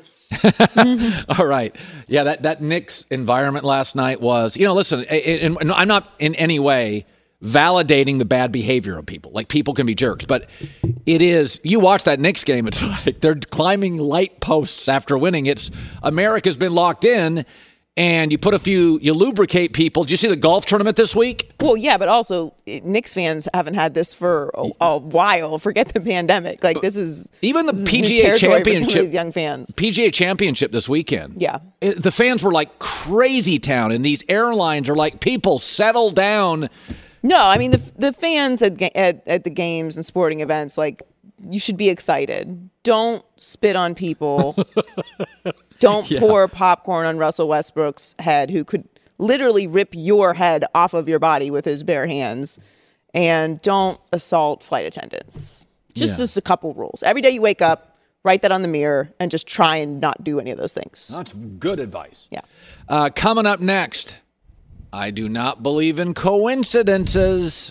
All right. Yeah, that, that Knicks environment last night was, you know, listen, and I'm not in any way validating the bad behavior of people. Like, people can be jerks. But it is, you watch that Knicks game, it's like they're climbing light posts after winning. It's America's been locked in, and you put a few, you lubricate people. Did you see the golf tournament this week? Well, yeah, but also Knicks fans haven't had this for a, a while. Forget the pandemic. Like, this is even the this P G is new A territory for some of Championship. these young fans. P G A Championship this weekend. Yeah. It, the fans were like crazy town, and these airlines are like, people, settle down. No, I mean, the the fans at, at at the games and sporting events, like, you should be excited. Don't spit on people. Don't Yeah. pour popcorn on Russell Westbrook's head, who could literally rip your head off of your body with his bare hands. And don't assault flight attendants. Just, Yeah. just a couple rules. Every day you wake up, write that on the mirror, and just try and not do any of those things. That's good advice. Yeah. Uh, coming up next, I do not believe in coincidences.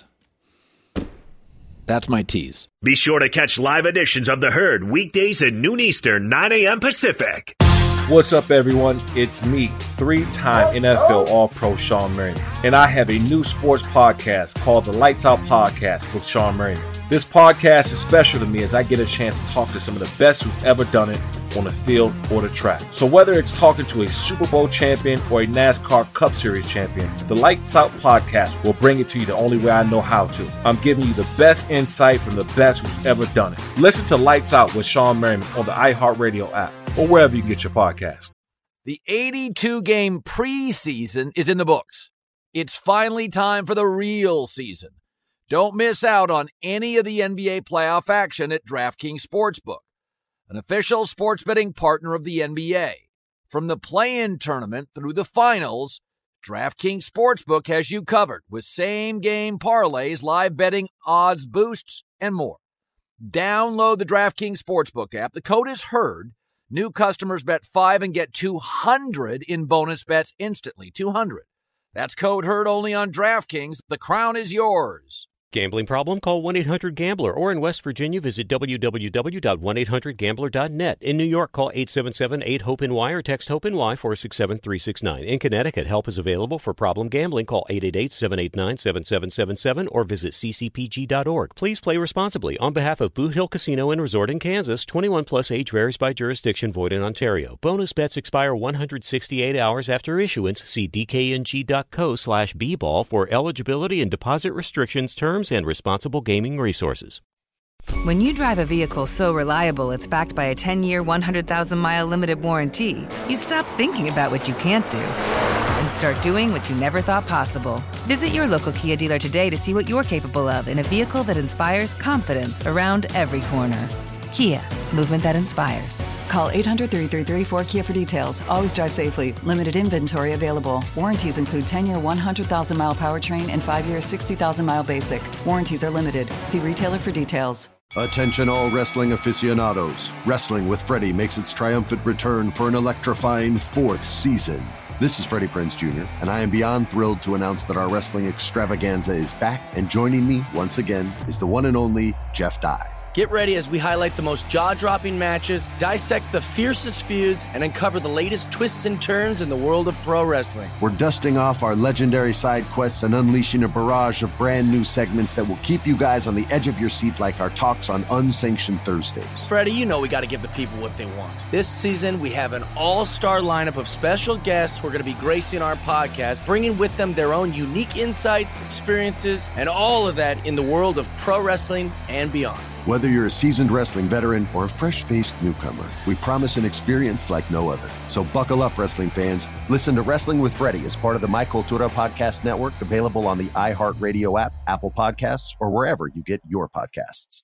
That's my tease. Be sure to catch live editions of The Herd weekdays at noon Eastern, nine a.m. Pacific. What's up, everyone? It's me, three-time N F L All-Pro Sean Merriman, and I have a new sports podcast called the Lights Out Podcast with Sean Merriman. This podcast is special to me as I get a chance to talk to some of the best who've ever done it on the field or the track. So whether it's talking to a Super Bowl champion or a NASCAR Cup Series champion, the Lights Out Podcast will bring it to you the only way I know how to. I'm giving you the best insight from the best who's ever done it. Listen to Lights Out with Sean Merriman on the iHeartRadio app or wherever you get your podcast. The eighty-two game preseason is in the books. It's finally time for the real season. Don't miss out on any of the N B A playoff action at DraftKings Sportsbook, an official sports betting partner of the N B A. From the play-in tournament through the finals, DraftKings Sportsbook has you covered with same-game parlays, live betting, odds boosts, and more. Download the DraftKings Sportsbook app. The code is HERD. New customers bet five and get two hundred in bonus bets instantly. two hundred. That's code HERD only on DraftKings. The crown is yours. Gambling problem? Call one eight hundred gambler, or in West Virginia, visit w w w dot one eight hundred gambler dot net. In New York, call eight seven seven eight hope N Y or text HOPE-NY four six seven three six nine. In Connecticut, help is available for problem gambling. Call eight eight eight seven eight nine seven seven seven seven or visit c c p g dot org. Please play responsibly. On behalf of Boot Hill Casino and Resort in Kansas, twenty-one plus age varies by jurisdiction, void in Ontario. Bonus bets expire one hundred sixty-eight hours after issuance. See d k n g dot co slash b ball for eligibility and deposit restrictions, terms, and responsible gaming resources. When you drive a vehicle so reliable it's backed by a ten-year, one hundred thousand mile limited warranty, you stop thinking about what you can't do and start doing what you never thought possible. Visit your local Kia dealer today to see what you're capable of in a vehicle that inspires confidence around every corner. Kia, movement that inspires. Call eight hundred, three three three, four K I A for details. Always drive safely. Limited inventory available. Warranties include ten-year, one hundred thousand mile powertrain and five-year, sixty thousand mile basic. Warranties are limited. See retailer for details. Attention all wrestling aficionados. Wrestling with Freddie makes its triumphant return for an electrifying fourth season. This is Freddie Prinze Junior, and I am beyond thrilled to announce that our wrestling extravaganza is back, and joining me once again is the one and only Jeff Dye. Get ready as we highlight the most jaw-dropping matches, dissect the fiercest feuds, and uncover the latest twists and turns in the world of pro wrestling. We're dusting off our legendary side quests and unleashing a barrage of brand new segments that will keep you guys on the edge of your seat like our talks on Unsanctioned Thursdays. Freddie, you know we got to give the people what they want. This season, we have an all-star lineup of special guests who are going to be gracing our podcast, bringing with them their own unique insights, experiences, and all of that in the world of pro wrestling and beyond. Whether you're a seasoned wrestling veteran or a fresh-faced newcomer, we promise an experience like no other. So buckle up, wrestling fans. Listen to Wrestling with Freddie as part of the My Cultura Podcast Network, available on the iHeartRadio app, Apple Podcasts, or wherever you get your podcasts.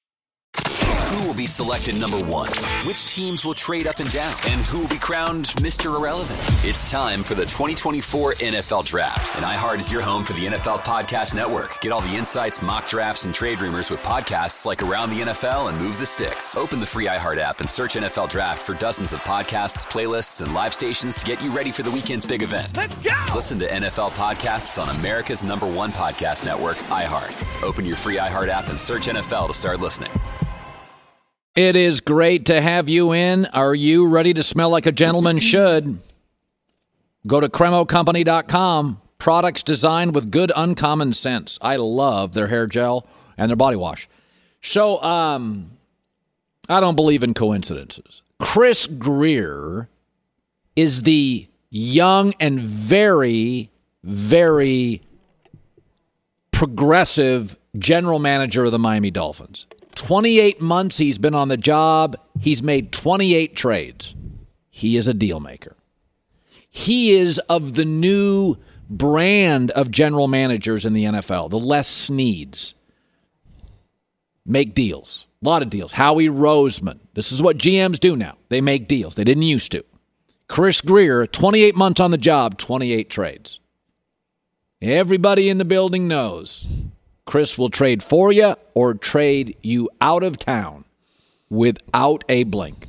Who will be selected number one? Which teams will trade up and down? And who will be crowned Mister Irrelevant? It's time for the twenty twenty-four N F L Draft. And iHeart is your home for the N F L Podcast Network. Get all the insights, mock drafts, and trade rumors with podcasts like Around the N F L and Move the Sticks. Open the free iHeart app and search N F L Draft for dozens of podcasts, playlists, and live stations to get you ready for the weekend's big event. Let's go! Listen to N F L podcasts on America's number one podcast network, iHeart. Open your free iHeart app and search N F L to start listening. It is great to have you in. Are you ready to smell like a gentleman should? Go to cremo company dot com. Products designed with good uncommon sense. I love their hair gel and their body wash. So, um, I don't believe in coincidences. Chris Grier is the young and very, very progressive general manager of the Miami Dolphins. twenty-eight months he's been on the job. He's made twenty-eight trades. He is a deal maker. He is of the new brand of general managers in the N F L, the Les Sneads. Make deals. A lot of deals. Howie Roseman. This is what G Ms do now. They make deals. They didn't used to. Chris Grier, twenty-eight months on the job, twenty-eight trades. Everybody in the building knows Chris will trade for you or trade you out of town without a blink.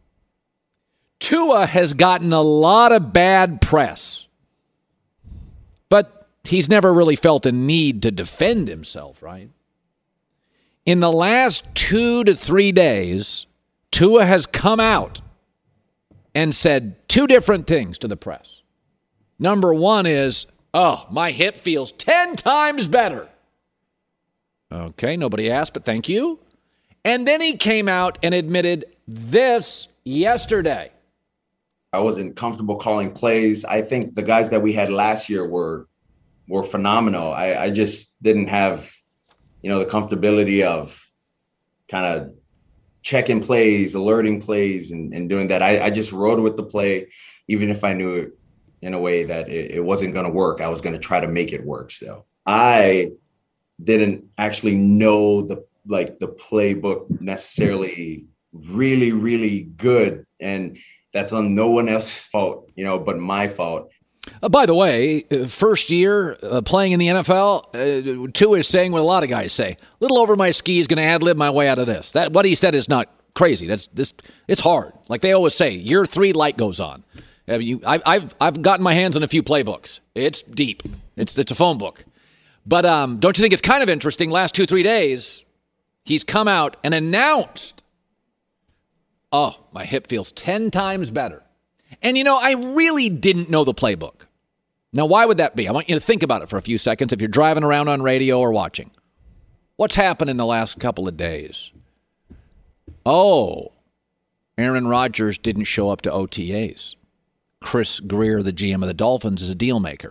Tua has gotten a lot of bad press, but he's never really felt a need to defend himself, right? In the last two to three days, Tua has come out and said two different things to the press. Number one is, oh, my hip feels ten times better. Okay, nobody asked, but thank you. And then he came out and admitted this yesterday. I wasn't comfortable calling plays. I think the guys that we had last year were were phenomenal. I, I just didn't have, you know, the comfortability of kind of checking plays, alerting plays, and, and doing that. I, I just rode with the play, even if I knew it in a way that it, it wasn't going to work. I was going to try to make it work still. I didn't actually know the like the playbook necessarily really, really good. And that's on no one else's fault, you know, but my fault. Uh, by the way, uh, first year uh, playing in the N F L, uh, Tua is saying what a lot of guys say. Little over my skis, going to ad-lib my way out of this. That what he said is not crazy. That's this. It's hard. Like they always say, year three light goes on. Uh, you, I, I've I've gotten my hands on a few playbooks. It's deep. It's it's a phone book. But um, don't you think it's kind of interesting? Last two three days, he's come out and announced, "Oh, my hip feels ten times better." And, you know, I really didn't know the playbook. Now, why would that be? I want you to think about it for a few seconds if you're driving around on radio or watching. What's happened in the last couple of days? Oh, Aaron Rodgers didn't show up to O T As. Chris Grier, the G M of the Dolphins, is a deal maker.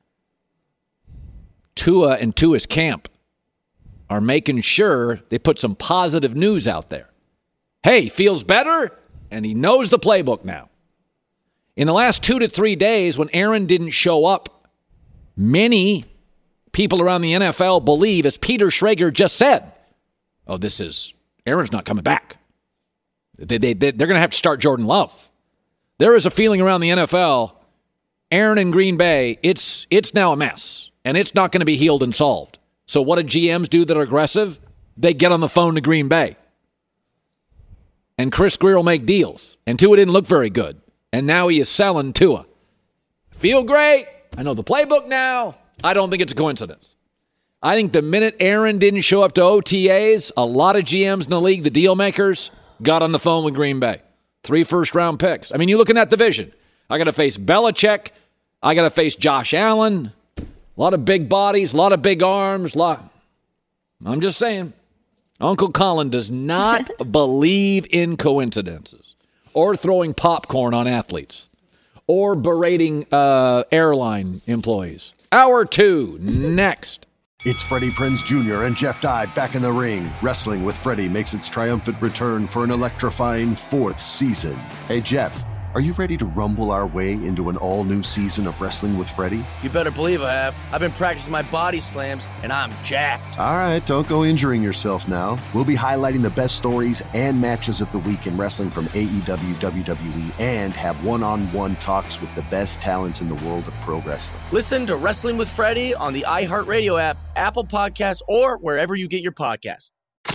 Tua and Tua's camp are making sure they put some positive news out there. Hey, feels better, and he knows the playbook now. In the last two to three days, when Aaron didn't show up, many people around the N F L believe, as Peter Schrager just said, oh, this is, Aaron's not coming back. They, they, they, they're going to have to start Jordan Love. There is a feeling around the N F L, Aaron in Green Bay, it's it's now a mess, and it's not going to be healed and solved. So what do G Ms do that are aggressive? They get on the phone to Green Bay. And Chris Grier will make deals. And Tua didn't look very good. And now he is selling Tua. Feel great. I know the playbook now. I don't think it's a coincidence. I think the minute Aaron didn't show up to O T As, a lot of G Ms in the league, the deal makers, got on the phone with Green Bay. Three first-round picks. I mean, you look in that division. I got to face Belichick. I got to face Josh Allen. A lot of big bodies, a lot of big arms. Lot. I'm just saying. Uncle Colin does not believe in coincidences or throwing popcorn on athletes or berating uh, airline employees. Hour two, next. It's Freddie Prinze Junior and Jeff Dye back in the ring. Wrestling with Freddie makes its triumphant return for an electrifying fourth season. Hey, Jeff, are you ready to rumble our way into an all-new season of Wrestling with Freddie? You better believe I have. I've been practicing my body slams, and I'm jacked. All right, don't go injuring yourself now. We'll be highlighting the best stories and matches of the week in wrestling from A E W, W W E, and have one-on-one talks with the best talents in the world of pro wrestling. Listen to Wrestling with Freddie on the iHeartRadio app, Apple Podcasts, or wherever you get your podcasts.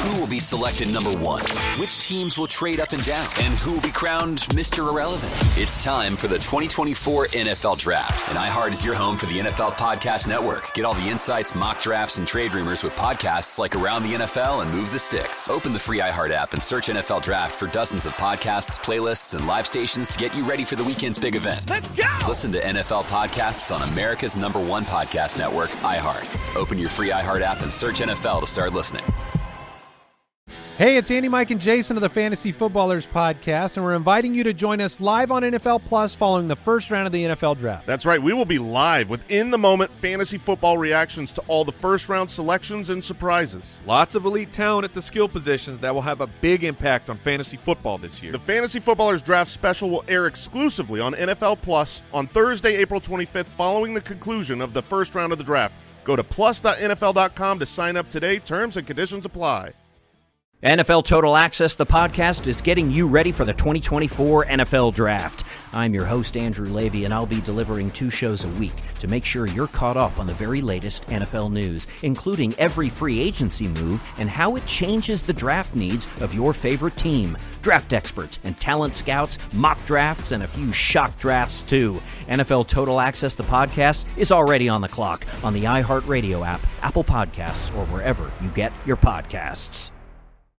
Who will be selected number one? Which teams will trade up and down? And who will be crowned Mister Irrelevant? It's time for the twenty twenty-four N F L Draft. And iHeart is your home for the N F L Podcast Network. Get all the insights, mock drafts, and trade rumors with podcasts like Around the N F L and Move the Sticks. Open the free iHeart app and search N F L Draft for dozens of podcasts, playlists, and live stations to get you ready for the weekend's big event. Let's go! Listen to N F L podcasts on America's number one podcast network, iHeart. Open your free iHeart app and search N F L to start listening. Hey, it's Andy, Mike, and Jason of the Fantasy Footballers Podcast, and we're inviting you to join us live on N F L Plus following the first round of the N F L Draft. That's right. We will be live with in-the-moment fantasy football reactions to all the first-round selections and surprises. Lots of elite talent at the skill positions that will have a big impact on fantasy football this year. The Fantasy Footballers Draft Special will air exclusively on N F L Plus on Thursday, April twenty-fifth, following the conclusion of the first round of the draft. Go to plus dot N F L dot com to sign up today. Terms and conditions apply. N F L Total Access, the podcast, is getting you ready for the twenty twenty-four N F L Draft. I'm your host, Andrew Levy, and I'll be delivering two shows a week to make sure you're caught up on the very latest N F L news, including every free agency move and how it changes the draft needs of your favorite team. Draft experts and talent scouts, mock drafts, and a few shock drafts, too. N F L Total Access, the podcast, is already on the clock on the iHeartRadio app, Apple Podcasts, or wherever you get your podcasts.